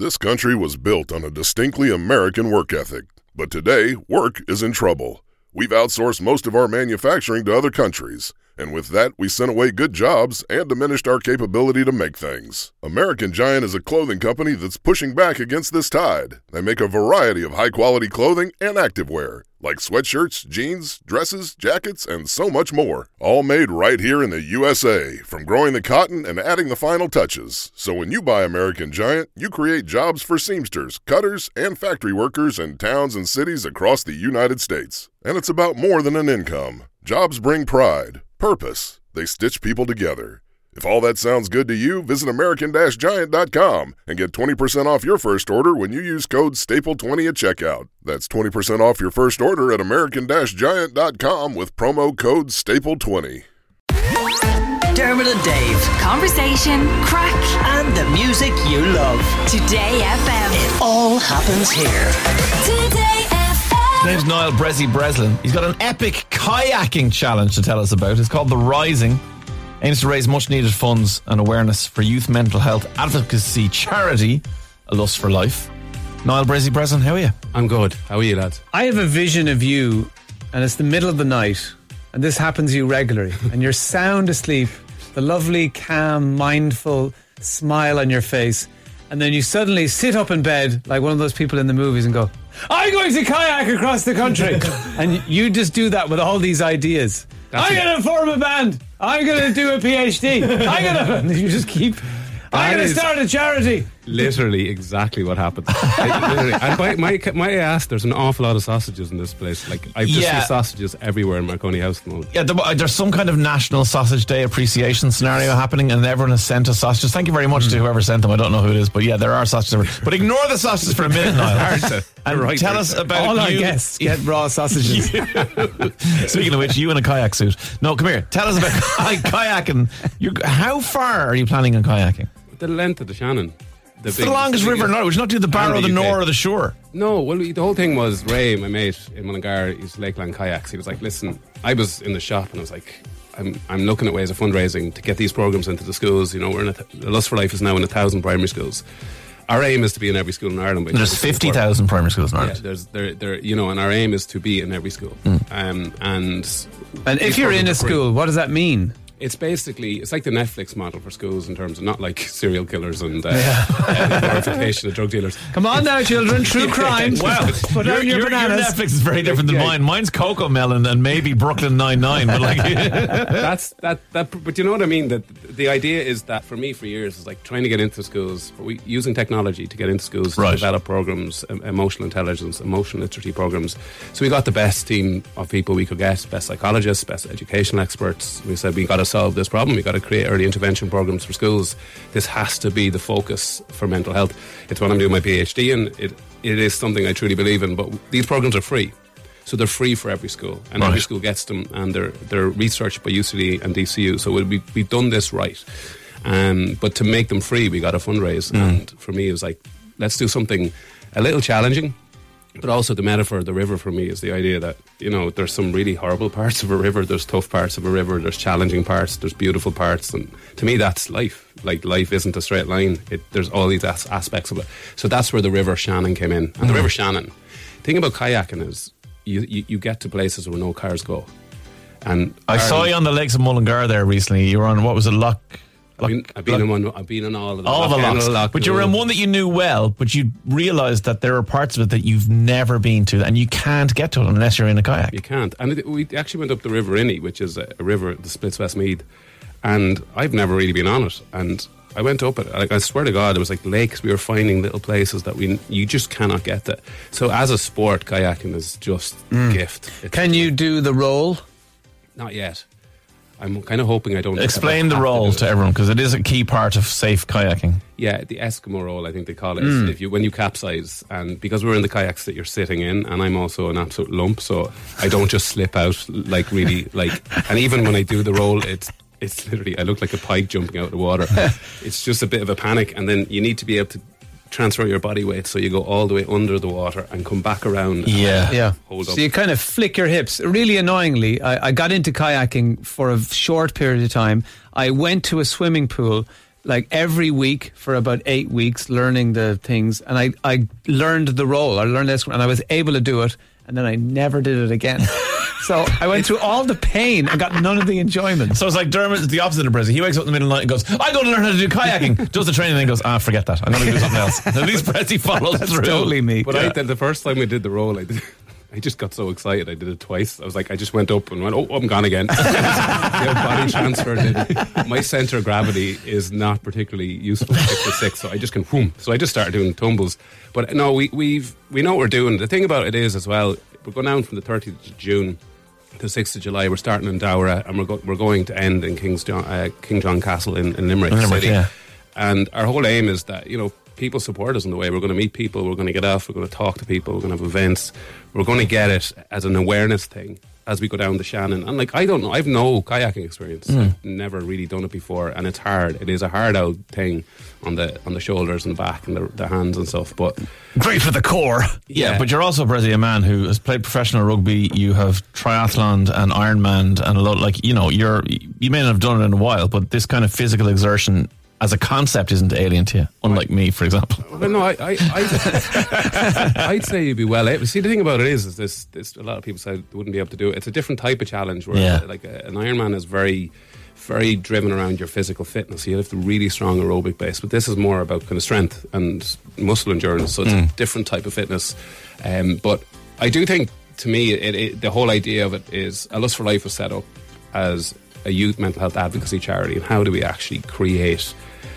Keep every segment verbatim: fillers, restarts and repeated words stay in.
This country was built on a distinctly American work ethic, but today, work is in trouble. We've outsourced most of our manufacturing to other countries, and with that, we sent away good jobs and diminished our capability to make things. American Giant is a clothing company that's pushing back against this tide. They make a variety of high-quality clothing and activewear, like sweatshirts, jeans, dresses, jackets, and so much more. All made right here in the U S A, from growing the cotton and adding the final touches. So when you buy American Giant, you create jobs for seamsters, cutters, and factory workers in towns and cities across the United States. And it's about more than an income. Jobs bring pride, purpose. They stitch people together. If all that sounds good to you, visit American Giant dot com and get twenty percent off your first order when you use code staple twenty at checkout. That's twenty percent off your first order at American Giant dot com with promo code staple twenty. Dermot and Dave. Conversation, crack, and the music you love. Today F M. It all happens here. Today F M. His name's Niall Brezzy Breslin. He's got an epic kayaking challenge to tell us about. It's called The Rising. Aims to raise much needed funds and awareness for youth mental health advocacy charity, A Lust for Life. Niall Brezzy Breslin, how are you? I'm good. How are you, lads? I have a vision of you, and it's the middle of the night, and this happens to you regularly, and you're sound asleep, the lovely, calm, mindful smile on your face, and then you suddenly sit up in bed like one of those people in the movies and go, I'm going to kayak across the country. And you just do that with all these ideas. That's I'm going to form a band. I'm going to do a PhD. I'm going to... You just keep... I'm going to start a charity. Literally exactly what happened. Literally. And by my, my ass, there's an awful lot of sausages in this place. Like, I've just Yeah. seen sausages everywhere in Marconi House at the moment. Yeah, there, there's some kind of National Sausage Day appreciation scenario happening, and everyone has sent us sausages. Thank you very much mm. to whoever sent them. I don't know who it is, but yeah, there are sausages everywhere. But ignore the sausages for a minute, Niall. Hard to, and right tell there. us about all you. our guests get raw sausages. Speaking of which, you in a kayak suit. No, come here. Tell us about kayaking. You're, how far are you planning on kayaking? The length of the Shannon. The, it's the longest river in Ireland. Would you not do the Barrow, the Nore, or the Shore? No, well, the whole thing was Ray, my mate in Mullingar, he's Lakeland Kayaks. He was like, listen, I was in the shop and I was like, I'm I'm looking at ways of fundraising to get these programs into the schools. You know, we're in a th- the Lust for Life is now in a thousand primary schools. Our aim is to be in every school in Ireland. There's fifty thousand primary schools in Ireland. Yeah, there's there there you know, and our aim is to be in every school. Mm. Um, and and if you're in a school, what does that mean? It's basically, it's like the Netflix model for schools in terms of not like serial killers and uh, yeah. uh, glorification of drug dealers. Come on now, children, true crime. Well, put your, down your, your, bananas. Your Netflix is very different than yeah. mine. Mine's Coco Melon and maybe Brooklyn Nine-Nine. But like that's that that. But you know what I mean? That the idea is that for me, for years, is like trying to get into schools, but we, using technology to get into schools to right. develop programs, um, emotional intelligence, emotional literacy programs. So we got the best team of people we could get, best psychologists, best educational experts. We said we got to solve this problem. We got to create early intervention programs for schools. This has to be the focus for mental health. It's what I'm doing my PhD in. It it is something I truly believe in. But these programs are free, so they're free for every school, and right. every school gets them. And they're they're researched by U C D and D C U. So we we've done this right. Um, but to make them free, we got to fundraise. Mm. And for me, it was like, let's do something a little challenging. But also the metaphor of the river for me is the idea that, you know, there's some really horrible parts of a river, there's tough parts of a river, there's challenging parts, there's beautiful parts, and to me that's life. Like, life isn't a straight line. It, there's all these as- aspects of it. So that's where the River Shannon came in. And mm. the River Shannon, the thing about kayaking is you, you, you get to places where no cars go. And I Ireland, saw you on the lakes of Mullingar there recently. You were on, what was it, Loch... I've been, I've been in one. I've been in all of them. All of the locks. Loch, but you were in one that you knew well, but you realised that there are parts of it that you've never been to, and you can't get to it unless you're in a kayak. You can't. And it, we actually went up the River Inny, which is a, a river that splits Westmeath, and I've never really been on it. And I went up it. Like, I swear to God, it was like lakes. We were finding little places that we you just cannot get to. So as a sport, kayaking is just mm. a gift. It's Can you do the roll? Not yet. I'm kind of hoping I don't... Explain the roll to, to everyone, because it is a key part of safe kayaking. Yeah, the Eskimo roll, I think they call it. Mm. If you When you capsize, and because we're in the kayaks that you're sitting in, and I'm also an absolute lump, so I don't just slip out, like, really, like... And even when I do the roll, it's it's literally... I look like a pike jumping out of the water. It's just a bit of a panic, and then you need to be able to transfer your body weight, so you go all the way under the water and come back around. Yeah, and yeah. Hold up. So you kind of flick your hips. Really annoyingly, I, I got into kayaking for a short period of time. I went to a swimming pool like every week for about eight weeks, learning the things, and I, I learned the role. I learned this, and I was able to do it, and then I never did it again. So I went through all the pain and got none of the enjoyment. So it's like Dermot is the opposite of Brezzy. He wakes up in the middle of the night and goes, I'm going to learn how to do kayaking. Does the training and then goes, ah, forget that. I'm going to do something else. At least Brezzy follows That's through. totally me. But Yeah. I did the first time we did the role, I did. I just got so excited. I did it twice. I was like, I just went up and went, oh, I'm gone again. The body transfer did. My centre of gravity is not particularly useful at six to six, so I just can whoom. So I just started doing tumbles. But no, we we've we know what we're doing. The thing about it is as well, we're going down from the thirtieth of June to the sixth of July. We're starting in Dowra, and we're go, we're going to end in King's John, uh, King John Castle in, in Limerick, Limerick, City. yeah. And our whole aim is that, you know, people support us in the way. We're going to meet people, we're going to get off, we're going to talk to people, we're going to have events. We're going to get it as an awareness thing as we go down the Shannon. And like, I don't know, I've no kayaking experience. Mm. I've never really done it before, and it's hard. It is a hard out thing on the on the shoulders and the back and the, the hands and stuff. But Great for the core. Yeah, Yeah. but you're also, Brezzy, a man who has played professional rugby. You have triathlon and Ironman and a lot, like, you know, you're, you may not have done it in a while, but this kind of physical exertion as a concept isn't alien to you, unlike me, for example. Well, no, I, I, I, I'd say you'd be well able. See, the thing about it is, is this, this, a lot of people said they wouldn't be able to do it. It's a different type of challenge where, Yeah. like, a, an Ironman is very, very driven around your physical fitness. You have the really strong aerobic base, but this is more about kind of strength and muscle endurance. So it's Mm. a different type of fitness. Um, but I do think, to me, it, it, the whole idea of it is, A Lust for Life was set up as a youth mental health advocacy charity, and how do we actually create,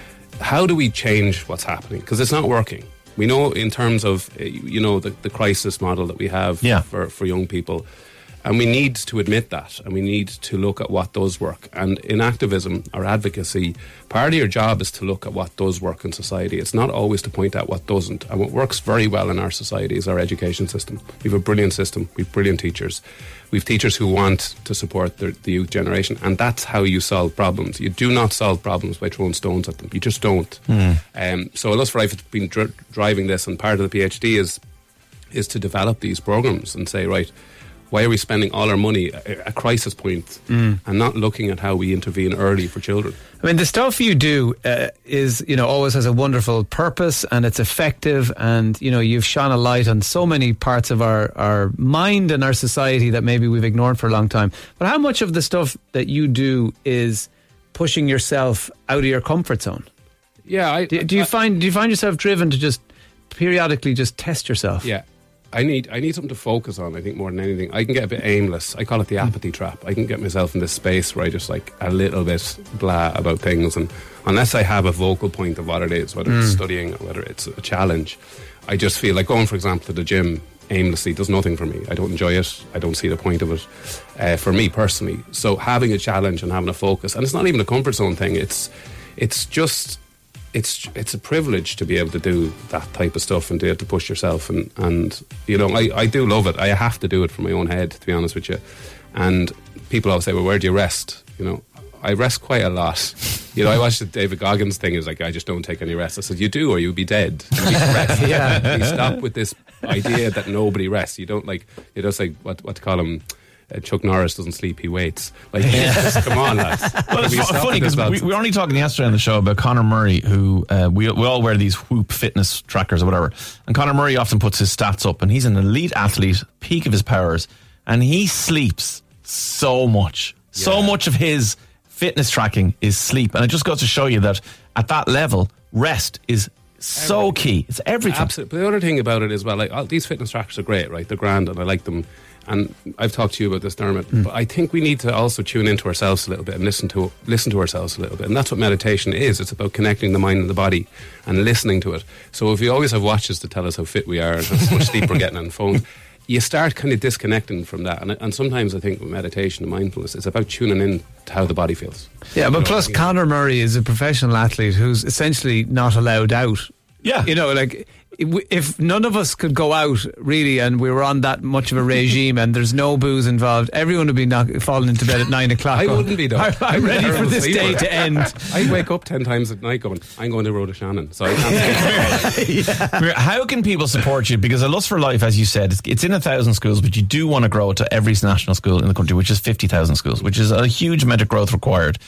how do we change what's happening? Because it's not working. We know in terms of, uh, you know, the, the crisis model that we have Yeah. for, for young people. And we need to admit that, and we need to look at what does work. And in activism or advocacy, part of your job is to look at what does work in society. It's not always to point out what doesn't. And what works very well in our society is our education system. We have a brilliant system. We have brilliant teachers. We have teachers who want to support the, the youth generation. And that's how you solve problems. You do not solve problems by throwing stones at them. You just don't. Um, so A Lust for Life has been dri- driving this, and part of the PhD is is to develop these programs and say, right, why are we spending all our money at a crisis point and not looking at how we intervene early for children? I mean, the stuff you do uh, is, you know, always has a wonderful purpose, and it's effective, and, you know, you've shone a light on so many parts of our, our mind and our society that maybe we've ignored for a long time. But how much of the stuff that you do is pushing yourself out of your comfort zone? Yeah, I, Do, do you I- find do you find yourself driven to just periodically just test yourself? Yeah. I need I need something to focus on, I think, more than anything. I can get a bit aimless. I call it the apathy trap. I can get myself in this space where I just like a little bit blah about things, and unless I have a vocal point of what it is, whether it's studying or whether it's a challenge, I just feel like going, for example, to the gym aimlessly does nothing for me. I don't enjoy it. I don't see the point of it uh, for me personally. So having a challenge and having a focus, and it's not even a comfort zone thing, it's it's just It's it's a privilege to be able to do that type of stuff and to, to push yourself, and, and you know, I, I do love it. I have to do it for my own head, to be honest with you. And people always say, well, where do you rest? You know, I rest quite a lot. You know, I watched the David Goggins thing. He was like, I just don't take any rest. I said, you do, or you'll be dead. You need to rest. Yeah. You stop with this idea that nobody rests. You don't like, you don't say, what, what to call him, uh, Chuck Norris doesn't sleep, he waits. Like, just, come on, lads. Well, it's We fu- stop funny with this because we, nonsense. we were only talking yesterday on the show about Conor Murray, who uh, we, we all wear these Whoop fitness trackers or whatever. And Conor Murray often puts his stats up, and he's an elite athlete, peak of his powers, and he sleeps so much. So Yeah. much of his fitness tracking is sleep. And it just goes to show you that at that level, rest is so key. It's everything. Absolutely. But the other thing about it is, well, like, all, these fitness trackers are great, right? They're grand, and I like them. And I've talked to you about this, Dermot. Mm. But I think we need to also tune into ourselves a little bit and listen to listen to ourselves a little bit. And that's what meditation is. It's about connecting the mind and the body and listening to it. So if we always have watches to tell us how fit we are and how much sleep we're getting on phones, you start kind of disconnecting from that. And, and sometimes I think with meditation and mindfulness, it's about tuning in to how the body feels. Yeah, but You know, plus yeah. Conor Murray is a professional athlete who's essentially not allowed out. Yeah. You know, like, if none of us could go out, really, and we were on that much of a regime and there's no booze involved, everyone would be knock- falling into bed at nine o'clock. I going, wouldn't be, though. I'm, I'm I'm a ready for terrible this day sleeper. to end. I wake up ten times at night going, I'm going to Road of Shannon. So I can't sleep. How can people support you? Because A Lust for Life, as you said, it's, it's in a thousand schools, but you do want to grow it to every national school in the country, which is fifty thousand schools, which is a huge amount of growth required.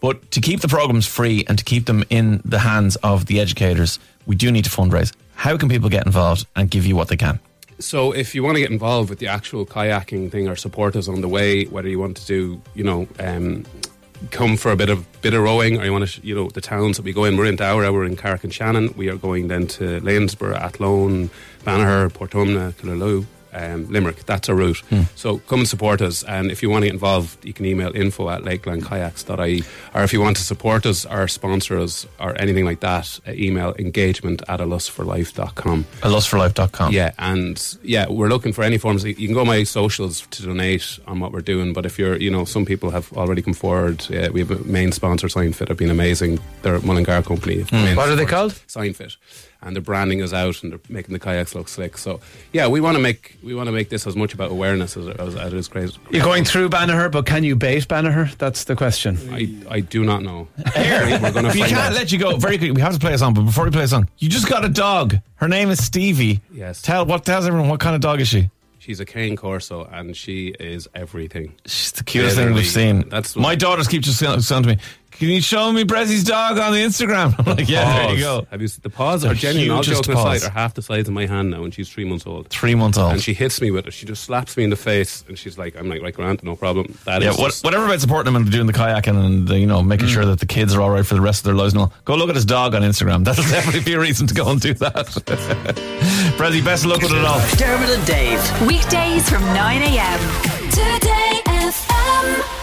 But to keep the programs free and to keep them in the hands of the educators, we do need to fundraise. How can people get involved and give you what they can? So if you want to get involved with the actual kayaking thing or support us on the way, whether you want to do, you know, um, come for a bit of bit of rowing, or you want to, you know, the towns that we go in, we're in Dowra, we're in Carrick and Shannon, we are going then to Lanesborough, Athlone, Banagher, Portumna, Killaloe, um, Limerick. That's our route. Hmm. So come and support us, and if you want to get involved, you can email info at lakeland kayaks dot I E, or if you want to support us or sponsor us or anything like that, uh, email engagement at a lust for life dot com. a lust for life dot com. Yeah, and yeah, we're looking for any forms. You can go on my socials to donate on what we're doing, but if you're, you know, some people have already come forward. Uh, we have a main sponsor, Signfit, have been amazing. They're a Mullingar company. Mm. What are they called? Signfit. And they're branding us out, and they're making the kayaks look slick. So yeah, we want to make we want to make this as much about awareness as, as, as it is crazy. You're going through Banagher, but can you bait Banagher? That's the question. I, I do not know. Here, we're going to we find can't out. let you go. Very quickly, we have to play a song, but before we play a song, you just got a dog. Her name is Stevie. Yes. Tell what tells everyone what kind of dog is she? She's a cane corso, and she is everything. She's the cutest thing we've seen. That's my daughters keep just saying to me, "Can you show me Brezi's dog on the Instagram?" I'm like, "Yeah, there you go." Have you seen the paws? The Are genuine? All hugest joking aside, paws. are half the size of my hand now, and she's three months old. Three months old, and she hits me with it. She just slaps me in the face, and she's like, "I'm like, right, Grant, no problem." That yeah, is what, just, whatever about supporting them and doing the kayaking and uh, you know making mm. sure that the kids are all right for the rest of their lives. And all. Go look at his dog on Instagram. That'll definitely be a reason to go and do that. Brezi, best of luck with it all. Dermot and Dave. Weekdays from nine a.m. Today F M.